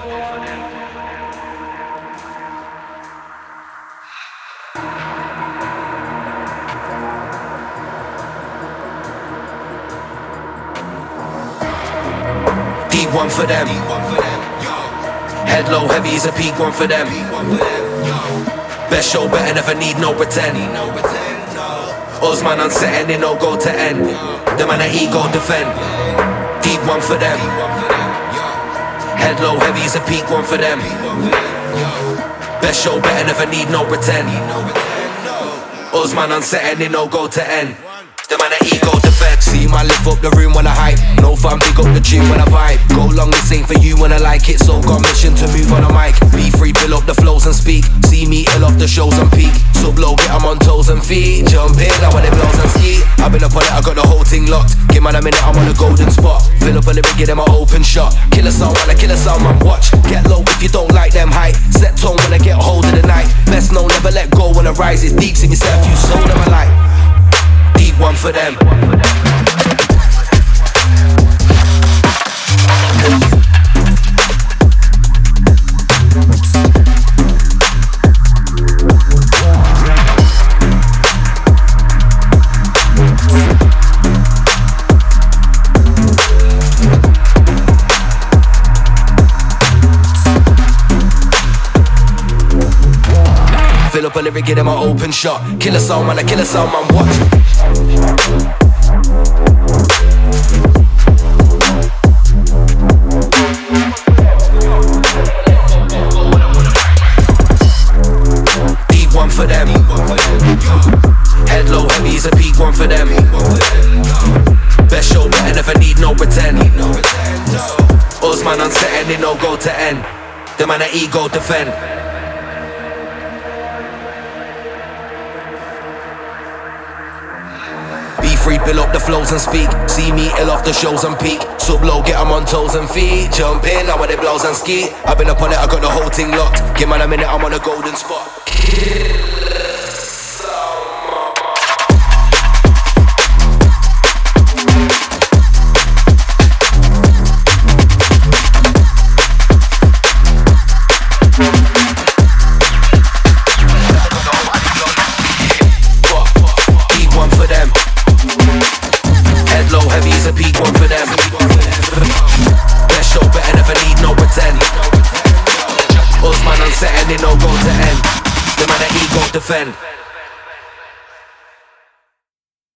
Deep one for them. Head low, heavy is a peak one for them. Best show, better never need no pretend. Osman unsetting, it no go to end. The man that ego defend. Deep one for them. Head low, heavy is a peak one for them. Best show, better never need no pretend. Osman unsetting, it no go to end. The man that ego defend. See man lift up the room when I hype. No fun, pick up the tune when I vibe. Go long, this ain't for you when I like it. So got mission to move on a mic. Be free, fill up the flows and speak. See me ill off the shows and peak. Sub low, get 'em on toes and feet. Jump in, now when it blows and ski. I've been up on it, I got the whole thing locked. Give man a minute, I'm on a golden spot. Fill up a lyric, give them an open shot. Kill a song when I kill a song, man, watch. Get low if you don't like them height. Set tone when I get hold of the night. Best known, never let go when I rise. It's deep, see me set a few soul in my life. Deep one for them. Fill up a lyric, get them an open shot. Kill a sound, man, I kill a sound, man, watch. Deep one for them. Head low, heavy is a peak one for them. Best show, better never need no pretend. Osman unsetting, it no go to end. The man that ego defend. Be free, build up the flows and speak. See me ill off the shows and peak. Sub low, get 'em on toes and feet. Jump in, now when it blows and ski. I've been up on it, I got the whole thing locked. Give man a minute, I'm on a golden spot. Heavy is a peak one for them. Best show, better never need no pretend. Osman unsetting, it no go to end. The man that ego defend.